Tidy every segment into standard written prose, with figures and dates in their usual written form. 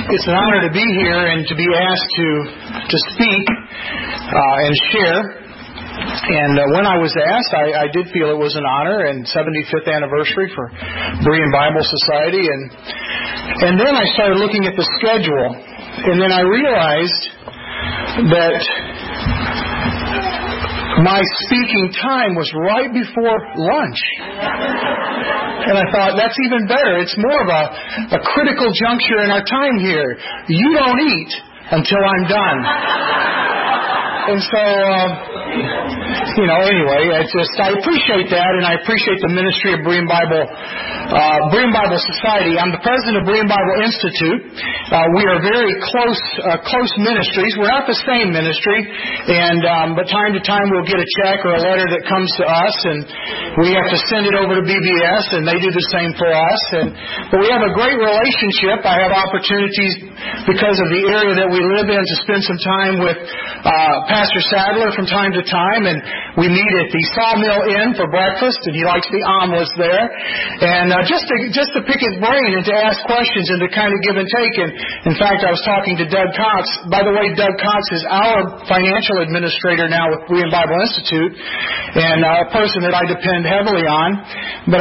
It's an honor to be here and to be asked to speak and share. And when I was asked, I did feel it was an honor, and 75th anniversary for Berean Bible Society. And then I started looking at the schedule, and then I realized that my speaking time was right before lunch. And I thought, that's even better. It's more of a critical juncture in our time here. You don't eat until I'm done. And so, anyway, I appreciate that, and I appreciate the ministry of Berean Bible Society. I'm the president of Berean Bible Institute. We are very close ministries. We're not the same ministry, but time to time we'll get a check or a letter that comes to us, and we have to send it over to BBS, and they do the same for us. But we have a great relationship. I have opportunities because of the area that we live in to spend some time with Pastor Sadler from time to time, and we meet at the Sawmill Inn for breakfast, and he likes the omelets there. And just to pick his brain and to ask questions and to kind of give and take. And in fact, I was talking to Doug Cox. By the way, Doug Cox is our financial administrator now with Berean Bible Institute, and a person that I depend heavily on. But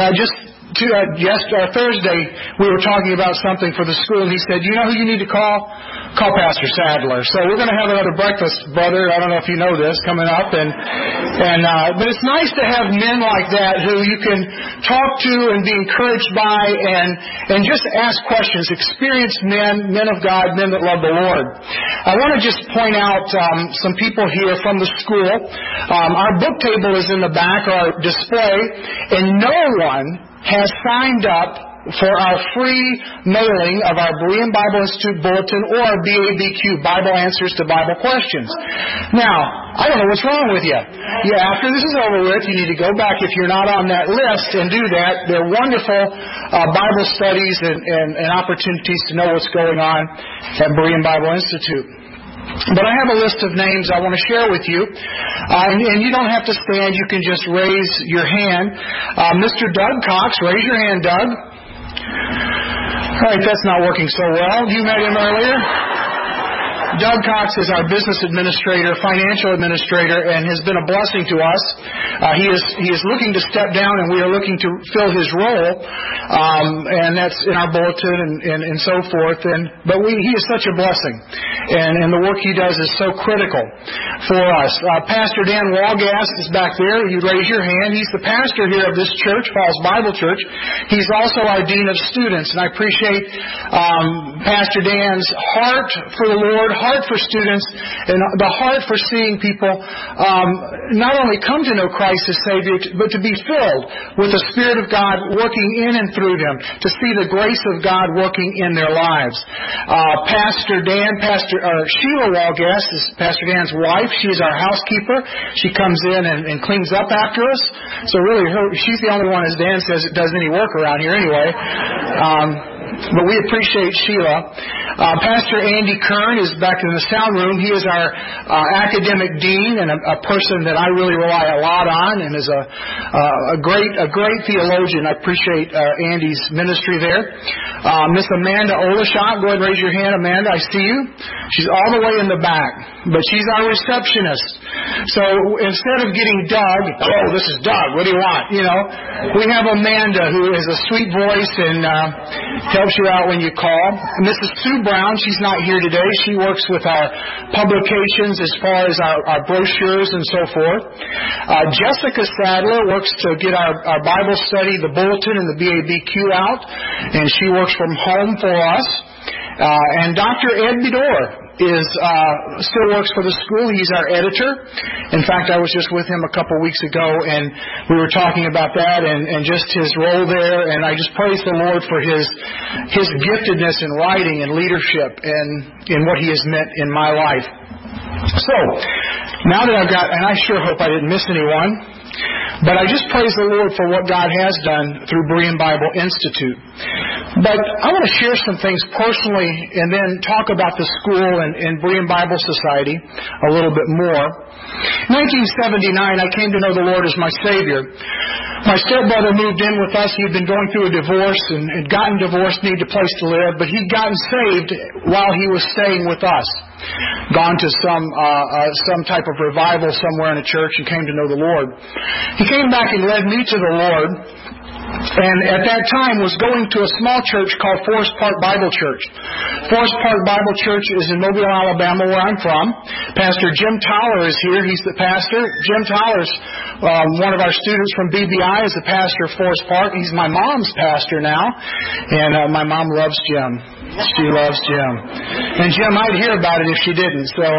Thursday, we were talking about something for the school, and he said, "You know who you need to call? Call Pastor Sadler." So we're going to have another breakfast, brother. I don't know if you know this, coming up. But it's nice to have men like that who you can talk to and be encouraged by and just ask questions. Experienced men of God, men that love the Lord. I want to just point out some people here from the school. Our book table is in the back, our display, and no one has signed up for our free mailing of our Berean Bible Institute Bulletin or our BABQ, Bible Answers to Bible Questions. Now, I don't know what's wrong with you. After this is over with, you need to go back if you're not on that list and do that. They're wonderful Bible studies and opportunities to know what's going on at Berean Bible Institute. But I have a list of names I want to share with you. And you don't have to stand. You can just raise your hand. Mr. Doug Cox, raise your hand, Doug. All right, that's not working so well. You met him earlier. Doug Cox is our business administrator, financial administrator, and has been a blessing to us. He is looking to step down, and we are looking to fill his role, and that's in our bulletin and so forth. But he is such a blessing, and the work he does is so critical for us. Pastor Dan Walgass is back there. You raise your hand. He's the pastor here of this church, Falls Bible Church. He's also our dean of students, and I appreciate Pastor Dan's heart for the Lord, heart for students, and the heart for seeing people not only come to know Christ as Savior, but to be filled with the Spirit of God working in and through them, to see the grace of God working in their lives. Sheila Walgass is Pastor Dan's wife. She is our housekeeper. She comes in and cleans up after us. So really, she's the only one, as Dan says, that does any work around here anyway. But we appreciate Sheila. Pastor Andy Kern is back in the sound room. He is our academic dean and a person that I really rely a lot on, and is a great theologian. I appreciate Andy's ministry there. Miss Amanda Olashot, go ahead and raise your hand. Amanda, I see you. She's all the way in the back, but she's our receptionist. So instead of getting Doug, "Oh, this is Doug, what do you want?" we have Amanda, who has a sweet voice and helps you out when you call. Mrs. Sue Brown, she's not here today. She works with our publications as far as our brochures and so forth. Jessica Sadler works to get our Bible study, the bulletin, and the BABQ out, and she works from home for us. And Dr. Ed Bedore still works for the school. He's our editor. In fact, I was just with him a couple weeks ago, and we were talking about that and just his role there. And I just praise the Lord for his giftedness in writing and leadership and in what he has meant in my life. So, now that I've got, and I sure hope I didn't miss anyone, but I just praise the Lord for what God has done through Berean Bible Institute. But I want to share some things personally and then talk about the school and Berean Bible Society a little bit more. In 1979, I came to know the Lord as my Savior. My stepbrother moved in with us. He had been going through a divorce and had gotten divorced, needed a place to live, but he'd gotten saved while he was staying with us. Gone to some type of revival somewhere in a church and came to know the Lord. He came back and led me to the Lord. And at that time was going to a small church called Forest Park Bible Church. Forest Park Bible Church is in Mobile, Alabama, where I'm from. Pastor Jim Tyler is here. He's the pastor. Jim Tyler's one of our students from BBI is the pastor of Forest Park. He's my mom's pastor now. And my mom loves Jim. She loves Jim. And Jim, I'd hear about it if she didn't. So,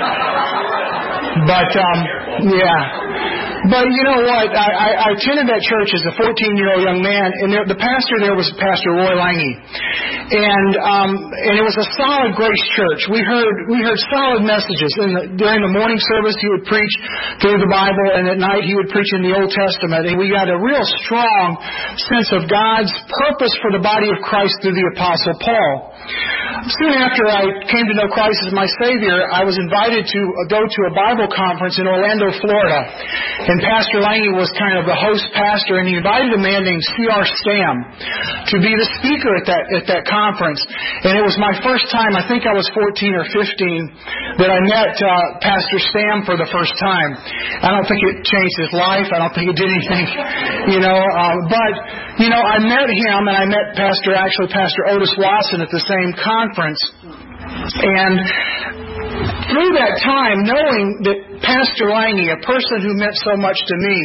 but, yeah. But you know what? I attended that church as a 14-year-old young man, and the pastor there was Pastor Roy Lange, and it was a solid grace church. We heard solid messages. During the morning service, he would preach through the Bible, and at night he would preach in the Old Testament. And we got a real strong sense of God's purpose for the body of Christ through the Apostle Paul. Soon after I came to know Christ as my Savior, I was invited to go to a Bible conference in Orlando, Florida. And Pastor Lange was kind of the host pastor, and he invited a man named C.R. Stam to be the speaker at that conference. And it was my first time, I think I was 14 or 15, that I met Pastor Stam for the first time. I don't think it changed his life. I don't think it did anything, but I met him, and I met Pastor Otis Watson at the same conference. And through that time, knowing that Pastor Lange, a person who meant so much to me,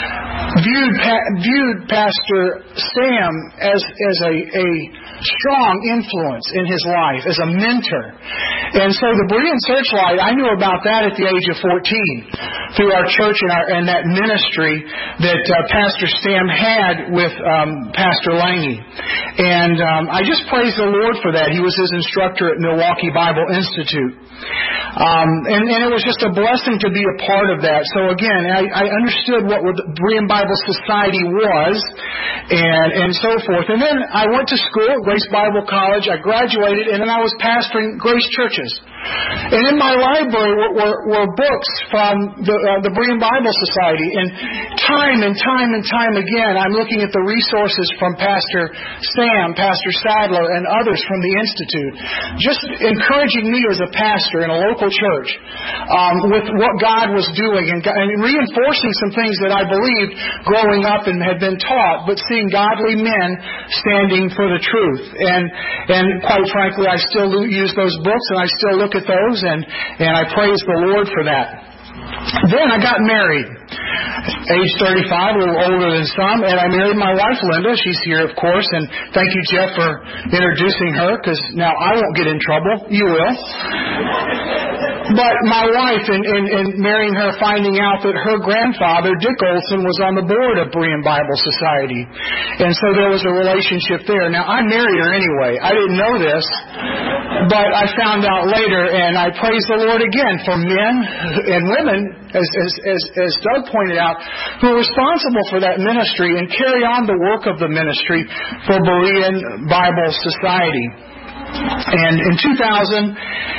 viewed Pastor Stam as a strong influence in his life, as a mentor. And so the Berean Searchlight, I knew about that at the age of 14 through our church and that ministry that Pastor Stam had with Pastor Lange. And I just praise the Lord for that. He was his instructor at Milwaukee Bible Institute. And it was just a blessing to be a part of that. So again, I understood what the Berean Bible Society was and so forth. And then I went to school at Grace Bible College. I graduated, and then I was pastoring Grace churches. And in my library were books from the Berean Bible Society. And time again, I'm looking at the resources from Pastor Sam, Pastor Sadler, and others from the Institute, just encouraging me as a pastor in a local church with what God was doing and reinforcing some things that I believed growing up and had been taught, but seeing godly men standing for the truth. And quite frankly, I still use those books, and I still look at those, and I praise the Lord for that. Then I got married, age 35, a little older than some, and I married my wife, Linda. She's here, of course, and thank you, Jeff, for introducing her, because now I won't get in trouble. You will. But my wife, in marrying her, finding out that her grandfather, Dick Olson, was on the board of Berean Bible Society. And so there was a relationship there. Now, I married her anyway. I didn't know this, but I found out later, and I praise the Lord again for men and women, as Doug pointed out, who are responsible for that ministry and carry on the work of the ministry for Berean Bible Society. And in 2005,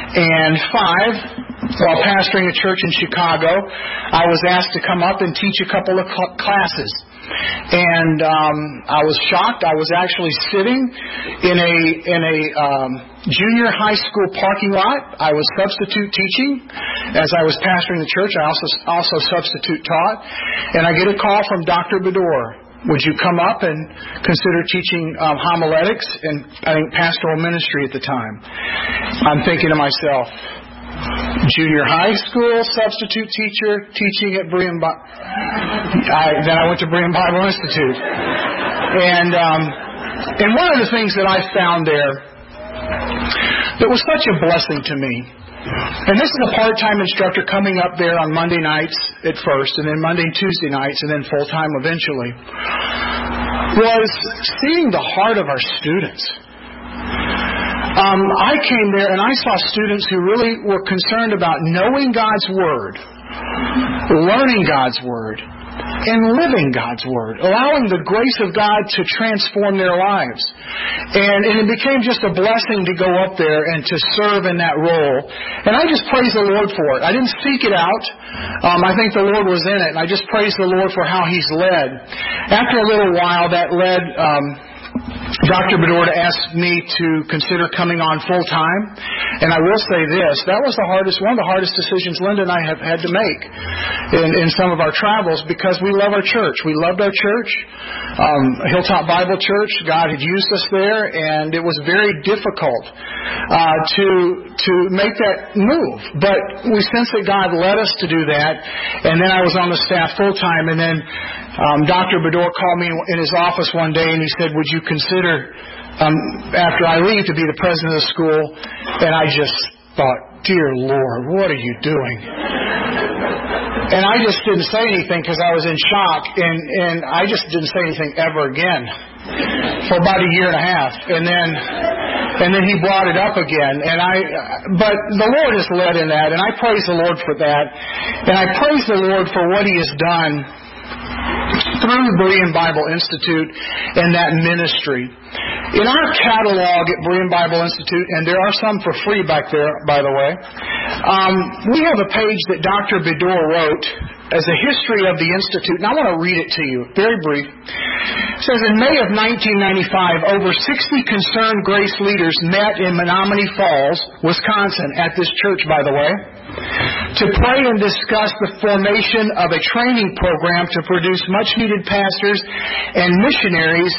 while pastoring a church in Chicago, I was asked to come up and teach a couple of classes. And I was shocked. I was actually sitting in a junior high school parking lot. I was substitute teaching. As I was pastoring the church, I also substitute taught. And I get a call from Dr. Bedore. Would you come up and consider teaching homiletics and I think pastoral ministry at the time? I'm thinking to myself, junior high school substitute teacher teaching at Berean Bible. Then I went to Berean Bible Institute, and one of the things that I found there that was such a blessing to me. And this is a part-time instructor coming up there on Monday nights at first, and then Monday and Tuesday nights, and then full-time eventually, was seeing the heart of our students. I came there and I saw students who really were concerned about knowing God's Word, learning God's Word, in living God's Word, allowing the grace of God to transform their lives. And it became just a blessing to go up there and to serve in that role. And I just praise the Lord for it. I didn't seek it out. I think the Lord was in it, and I just praise the Lord for how He's led. After a little while, that led Dr. Bedore asked me to consider coming on full-time. And I will say this, that was one of the hardest decisions Linda and I have had to make in some of our travels, because we love our church. We loved our church, Hilltop Bible Church. God had used us there, and it was very difficult to make that move. But we sensed that God led us to do that. And then I was on the staff full-time, and then Dr. Bedore called me in his office one day, and he said, would you consider, after I leave, to be the president of the school? And I just thought, dear Lord, what are you doing? And I just didn't say anything because I was in shock, and I just didn't say anything ever again for about a year and a half. And then he brought it up again, but the Lord has led in that, and I praise the Lord for that. And I praise the Lord for what He has done through the Berean Bible Institute and that ministry. In our catalog at Berean Bible Institute, and there are some for free back there, by the way, we have a page that Dr. Bedore wrote as a history of the Institute, and I want to read it to you, very brief. It says, in May of 1995, over 60 concerned Grace leaders met in Menomonee Falls, Wisconsin, at this church, by the way, to pray and discuss the formation of a training program to produce much-needed pastors and missionaries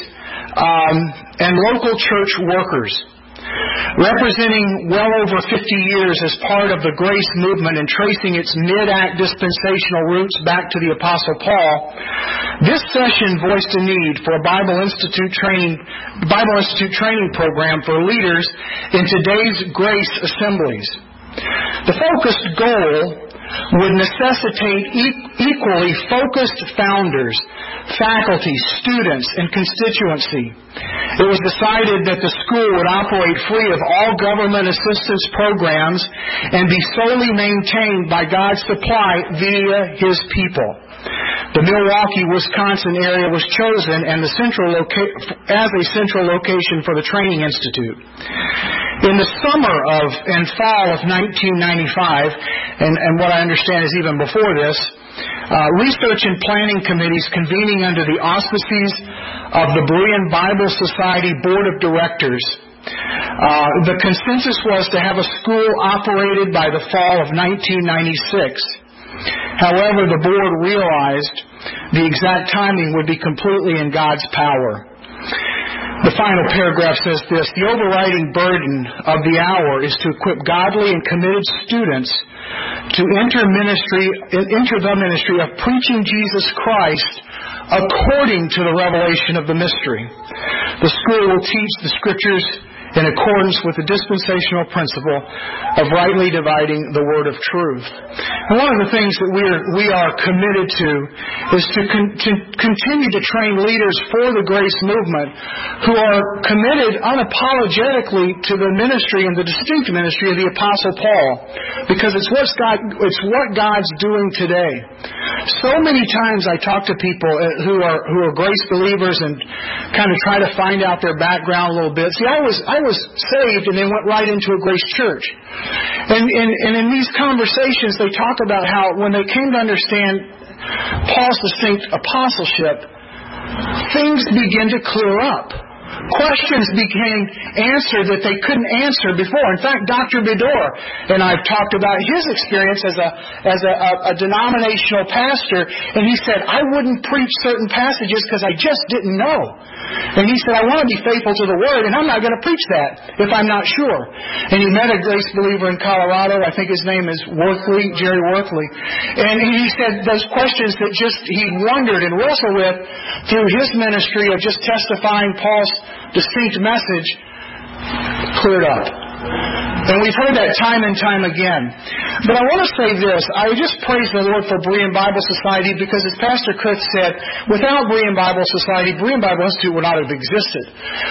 and local church workers. Representing well over 50 years as part of the Grace movement and tracing its mid-act dispensational roots back to the Apostle Paul, this session voiced a need for a Bible Institute training program for leaders in today's Grace assemblies. The focused goal would necessitate equally focused founders, faculty, students, and constituency. It was decided that the school would operate free of all government assistance programs and be solely maintained by God's supply via His people. The Milwaukee, Wisconsin area was chosen as a central location for the Training Institute. In the summer and fall of 1995, and what I understand is even before this, research and planning committees convening under the auspices of the Berean Bible Society Board of Directors. The consensus was to have a school operated by the fall of 1996. However, the board realized the exact timing would be completely in God's power. The final paragraph says this: the overriding burden of the hour is to equip godly and committed students to enter the ministry of preaching Jesus Christ according to the revelation of the mystery. The school will teach the Scriptures in accordance with the dispensational principle of rightly dividing the word of truth. And one of the things that we are committed to is to continue to train leaders for the Grace movement who are committed unapologetically to the ministry and the distinct ministry of the Apostle Paul, because it's what God's doing today. So many times I talk to people who are Grace believers and kind of try to find out their background a little bit. See, I was saved and then went right into a Grace church. And in these conversations, they talk about how when they came to understand Paul's distinct apostleship, things began to clear up. Questions became answered that they couldn't answer before. In fact, Dr. Bedore and I've talked about his experience as a denominational pastor, and he said, I wouldn't preach certain passages because I just didn't know. And he said, I want to be faithful to the Word, and I'm not going to preach that if I'm not sure. And he met a Grace believer in Colorado. I think his name is Jerry Worthley. And he said those questions that he wondered and wrestled with through his ministry of just testifying Paul's distinct message cleared up. And we've heard that time and time again. But I want to say this. I just praise the Lord for Berean Bible Society, because as Pastor Chris said, without Berean Bible Society, Berean Bible Institute would not have existed.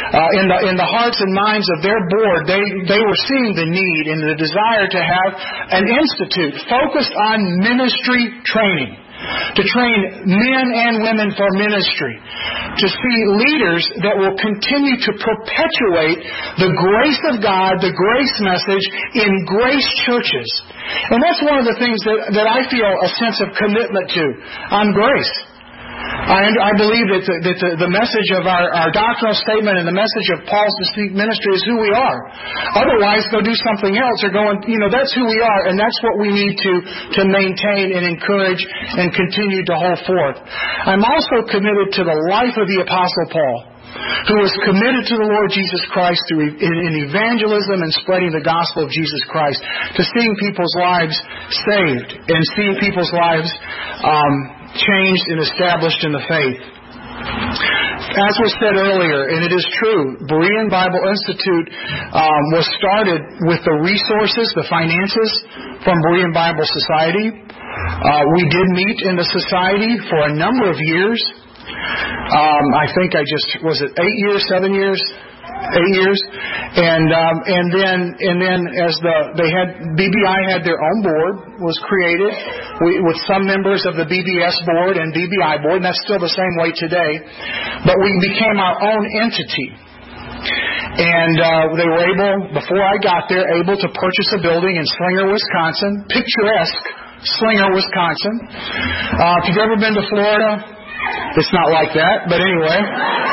In the hearts and minds of their board, they were seeing the need and the desire to have an institute focused on ministry training. to train men and women for ministry, to see leaders that will continue to perpetuate the grace of God, the grace message in grace churches. And that's one of the things that I feel a sense of commitment to, on grace. I believe that the message of our doctrinal statement and the message of Paul's distinct ministry is who we are. Otherwise, they'll do something else. They're going, that's who we are, and that's what we need to maintain and encourage and continue to hold forth. I'm also committed to the life of the Apostle Paul, who was committed to the Lord Jesus Christ in evangelism and spreading the gospel of Jesus Christ, to seeing people's lives saved and seeing people's lives changed and established in the faith. As was said earlier, and it is true, Berean Bible Institute was started with the resources, the finances from Berean Bible Society. We did meet in the society for a number of years. I think was it 8 years, 7 years? 8 years, and then as BBI had their own board was created with some members of the BBS board and BBI board, and that's still the same way today. But we became our own entity, and they were before I got there, able to purchase a building in Slinger, Wisconsin, picturesque Slinger, Wisconsin. If you've ever been to Florida, it's not like that, but anyway.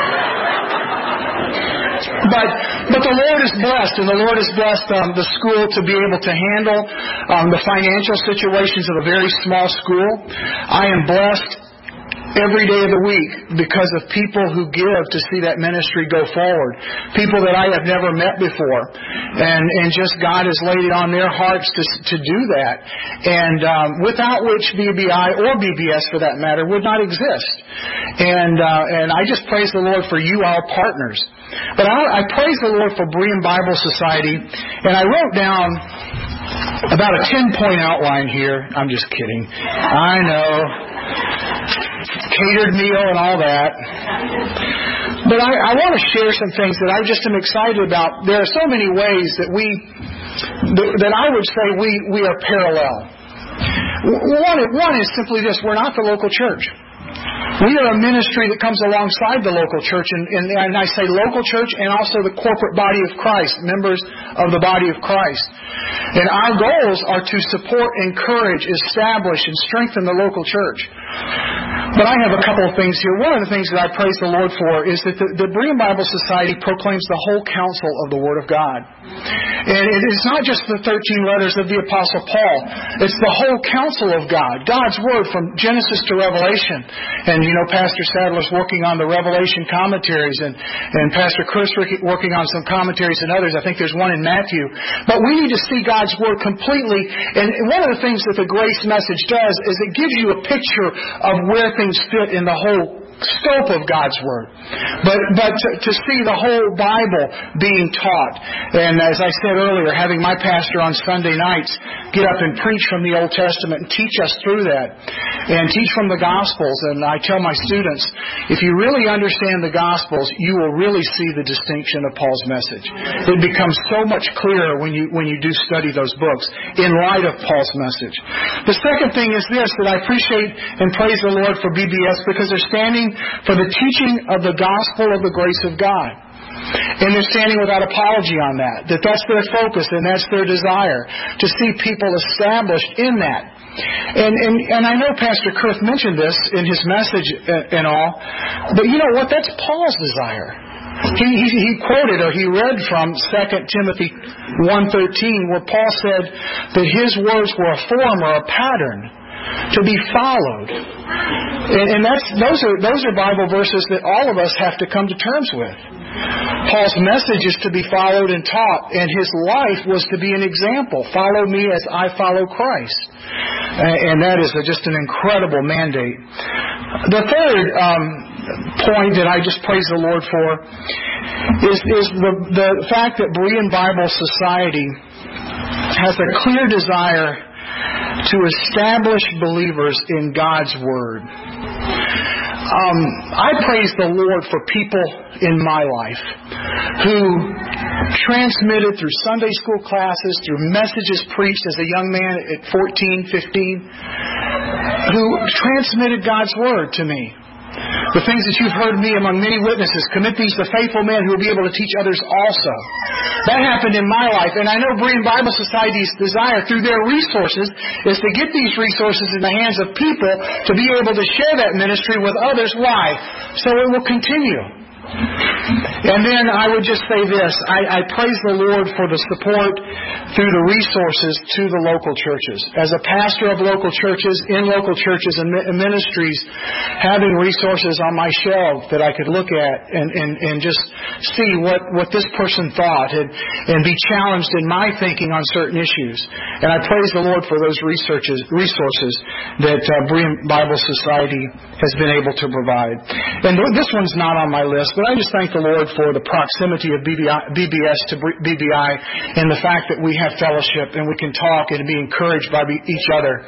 But the Lord is blessed, and the Lord has blessed the school to be able to handle the financial situations of a very small school. I am blessed every day of the week because of people who give to see that ministry go forward. People that I have never met before. And just God has laid it on their hearts to do that. And without which BBI or BBS for that matter would not exist. And I just praise the Lord for you, our partners. But I praise the Lord for Berean Bible Society. And I wrote down about a 10-point outline here. I'm just kidding. I know. Catered meal and all that. But I want to share some things that I just am excited about. There are so many ways that I would say we are parallel. One is simply this: we're not the local church. We are a ministry that comes alongside the local church, and I say local church and also the corporate body of Christ, members of the body of Christ. And our goals are to support, encourage, establish, and strengthen the local church. But I have a couple of things here. One of the things that I praise the Lord for is that the Berean Bible Society proclaims the whole counsel of the Word of God. And it's not just the 13 letters of the Apostle Paul. It's the whole counsel of God. God's Word from Genesis to Revelation. And, Pastor Sadler's working on the Revelation commentaries, and Pastor Chris working on some commentaries and others. I think there's one in Matthew. But we need to see God's Word completely. And one of the things that the grace message does is it gives you a picture of where things fit in the whole scope of God's Word. But to see the whole Bible being taught. And as I said earlier, having my pastor on Sunday nights get up and preach from the Old Testament and teach us through that. And teach from the Gospels. And I tell my students, if you really understand the Gospels, you will really see the distinction of Paul's message. It becomes so much clearer when you do study those books in light of Paul's message. The second thing is this, that I appreciate and praise the Lord for BBS because they're standing for the teaching of the gospel of the grace of God. And they're standing without apology on that. That's their focus and that's their desire, to see people established in that. And I know Pastor Kurth mentioned this in his message and all, but you know what? That's Paul's desire. He quoted or he read from 2 Timothy 1:13 where Paul said that his words were a form or a pattern to be followed. And those are Bible verses that all of us have to come to terms with. Paul's message is to be followed and taught, and his life was to be an example. Follow me as I follow Christ. And that is just an incredible mandate. The third point that I just praise the Lord for is the fact that Berean Bible Society has a clear desire to establish believers in God's Word. I praise the Lord for people in my life who transmitted through Sunday school classes, through messages preached as a young man at 14, 15, who transmitted God's Word to me. The things that you've heard me among many witnesses, commit these to faithful men who will be able to teach others also. That happened in my life, and I know Berean Bible Society's desire through their resources is to get these resources in the hands of people to be able to share that ministry with others. Why? So it will continue. And then I would just say this. I praise the Lord for the support through the resources to the local churches. As a pastor of local churches, in local churches and ministries, having resources on my shelf that I could look at and just see what this person thought and be challenged in my thinking on certain issues. And I praise the Lord for those resources that Berean Bible Society has been able to provide. And this one's not on my list, but I just thank the Lord for the proximity of BBS to BBI and the fact that we have fellowship and we can talk and be encouraged by each other.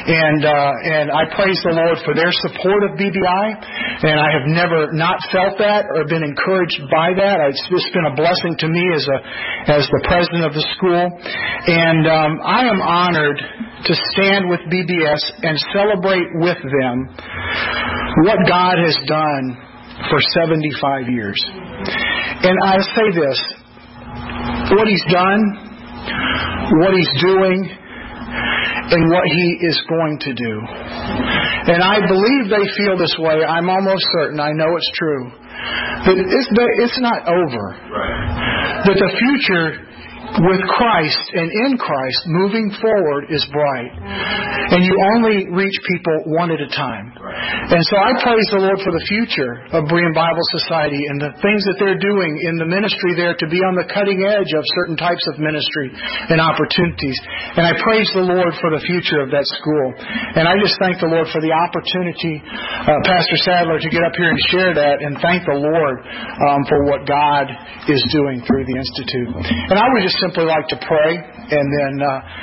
And I praise the Lord for their support of BBI, and I have never not felt that or been encouraged by that. It's been a blessing to me as the president of the school. And I am honored to stand with BBS and celebrate with them what God has done for 75 years. And I say this, what He's done, what He's doing, and what He is going to do. And I believe they feel this way. I'm almost certain, I know it's true, that it's not over. Right. That the future with Christ and in Christ moving forward is bright. And you only reach people one at a time. And so I praise the Lord for the future of Berean Bible Society and the things that they're doing in the ministry there to be on the cutting edge of certain types of ministry and opportunities. And I praise the Lord for the future of that school. And I just thank the Lord for the opportunity, Pastor Sadler, to get up here and share that and thank the Lord for what God is doing through the Institute. And I would just simply like to pray, and then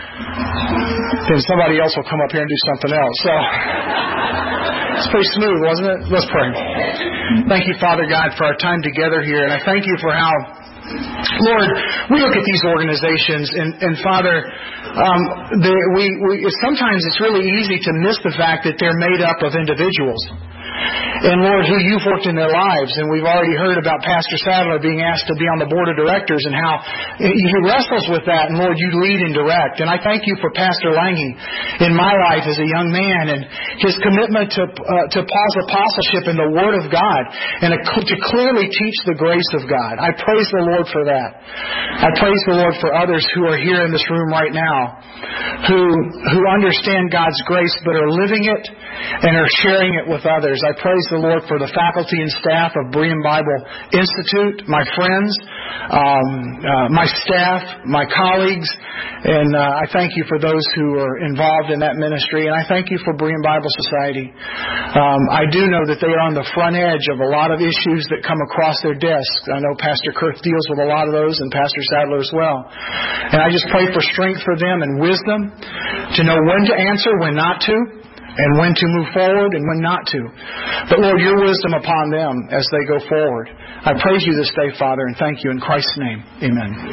somebody else will come up here and do something else. So it's pretty smooth, wasn't it? Let's pray. Thank you, Father God, for our time together here, and I thank you for how, Lord, we look at these organizations, and Father, sometimes it's really easy to miss the fact that they're made up of individuals. And Lord, who you've worked in their lives. And we've already heard about Pastor Sadler being asked to be on the board of directors and how he wrestles with that. And Lord, you lead and direct. And I thank you for Pastor Lange in my life as a young man and his commitment to Paul's apostleship in the Word of God and to clearly teach the grace of God. I praise the Lord for that. I praise the Lord for others who are here in this room right now who understand God's grace but are living it and are sharing it with others. I praise the Lord for the faculty and staff of Berean Bible Institute, my friends, my staff, my colleagues, and I thank you for those who are involved in that ministry, and I thank you for Berean Bible Society. I do know that they are on the front edge of a lot of issues that come across their desks. I know Pastor Kurth deals with a lot of those, and Pastor Sadler as well. And I just pray for strength for them and wisdom to know when to answer, when not to, and when to move forward and when not to. But Lord, your wisdom upon them as they go forward. I praise you this day, Father, and thank you in Christ's name. Amen.